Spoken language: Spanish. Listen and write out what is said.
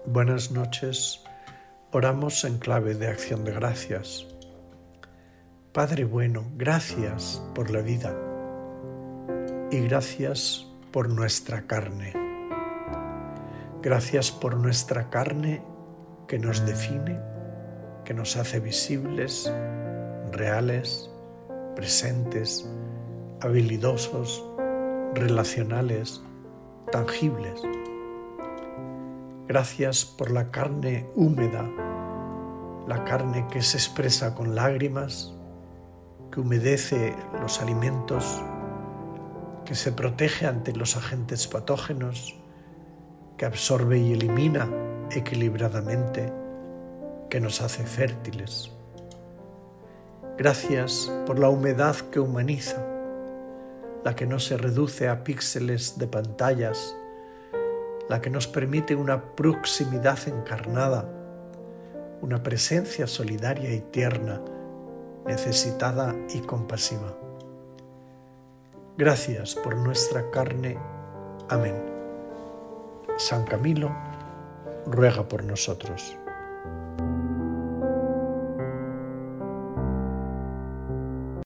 Buenas noches, oramos en clave de acción de gracias. Padre bueno, gracias por la vida y gracias por nuestra carne. Gracias por nuestra carne que nos define, que nos hace visibles, reales, presentes, habilidosos, relacionales, tangibles. Gracias por la carne húmeda, la carne que se expresa con lágrimas, que humedece los alimentos, que se protege ante los agentes patógenos, que absorbe y elimina equilibradamente, que nos hace fértiles. Gracias por la humedad que humaniza, la que no se reduce a píxeles de pantallas, la que nos permite una proximidad encarnada, una presencia solidaria y tierna, necesitada y compasiva. Gracias por nuestra carne. Amén. San Camilo ruega por nosotros.